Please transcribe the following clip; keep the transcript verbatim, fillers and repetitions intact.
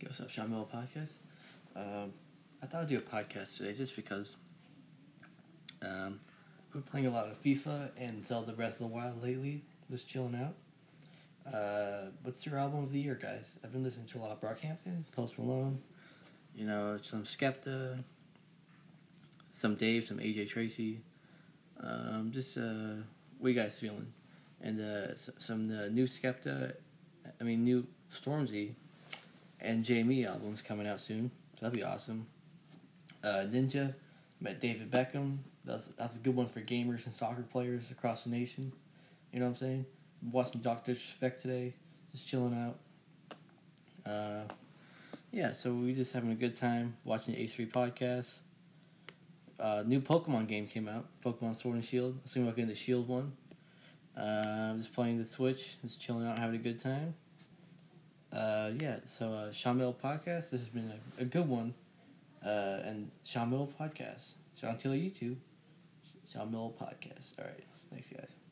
What's up, Sean Miller Podcast? Um, I thought I'd do a podcast today just because um, I've been playing a lot of FIFA and Zelda Breath of the Wild lately. Just chilling out. Uh, what's your album of the year, guys? I've been listening to a lot of Brockhampton, Post Malone, you know, some Skepta, some Dave, some A J Tracy. Um, just, uh, what are you guys feeling? And uh, some uh, new Skepta, I mean, new Stormzy and Jamie albums coming out soon, so that'll be awesome. Uh, Ninja, met David Beckham. That's that's a good one for gamers and soccer players across the nation. You know what I'm saying? Watching Doctor Disrespect today, just chilling out. Uh, yeah, so we just having a good time watching the H three podcast. Uh, new Pokemon game came out, Pokemon Sword and Shield. I was thinking about getting the Shield one. Uh, I'm just playing the Switch, just chilling out, having a good time. Uh, yeah, so uh, Sean Mill Podcast, this has been a, a good one. Uh, and Sean Mill Podcast. Sean Taylor YouTube. Sean Mill Podcast. Alright, thanks guys.